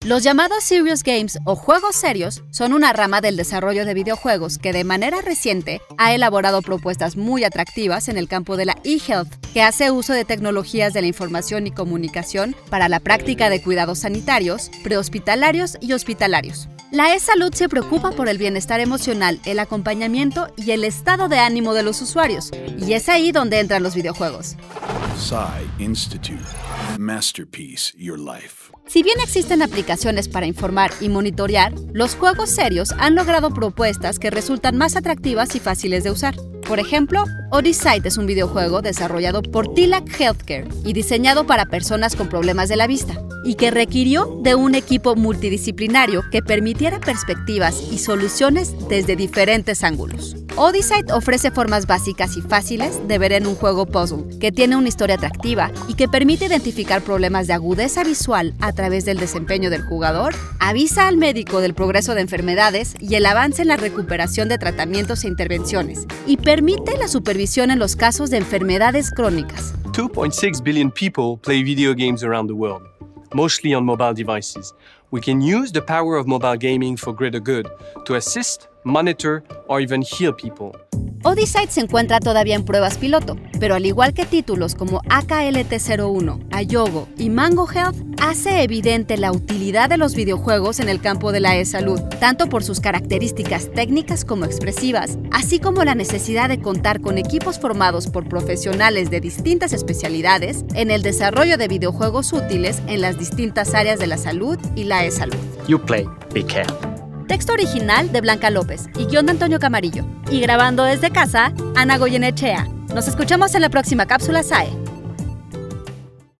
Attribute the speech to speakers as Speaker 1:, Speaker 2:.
Speaker 1: Los llamados serious games o juegos serios son una rama del desarrollo de videojuegos que de manera reciente ha elaborado propuestas muy atractivas en el campo de la e-health, que hace uso de tecnologías de la información y comunicación para la práctica de cuidados sanitarios, prehospitalarios y hospitalarios. La e-salud se preocupa por el bienestar emocional, el acompañamiento y el estado de ánimo de los usuarios, y es ahí donde entran los videojuegos.
Speaker 2: Psy Institute. Masterpiece Your Life.
Speaker 1: Si bien existen aplicaciones para informar y monitorear, los juegos serios han logrado propuestas que resultan más atractivas y fáciles de usar. Por ejemplo, Odyssey es un videojuego desarrollado por Tilac Healthcare y diseñado para personas con problemas de la vista, y que requirió de un equipo multidisciplinario que permitiera perspectivas y soluciones desde diferentes ángulos. Odyssey ofrece formas básicas y fáciles de ver en un juego puzzle, que tiene una historia atractiva y que permite identificar problemas de agudeza visual a través del desempeño del jugador, avisa al médico del progreso de enfermedades y el avance en la recuperación de tratamientos e intervenciones, y permite la supervisión en los casos de enfermedades crónicas.
Speaker 3: 2.6 billion people play video games around the world, mostly on mobile devices. We can use the power of mobile gaming for greater good to assist, monitor, or even heal people.
Speaker 1: Odyssey se encuentra todavía en pruebas piloto, pero al igual que títulos como AKLT01, Ayogo y Mango Health, hace evidente la utilidad de los videojuegos en el campo de la e-salud, tanto por sus características técnicas como expresivas, así como la necesidad de contar con equipos formados por profesionales de distintas especialidades en el desarrollo de videojuegos útiles en las distintas áreas de la salud y la e-salud.
Speaker 4: You play, be careful.
Speaker 1: Texto original de Blanca López y guión de Antonio Camarillo. Y grabando desde casa, Ana Goyenechea. Nos escuchamos en la próxima cápsula SAE.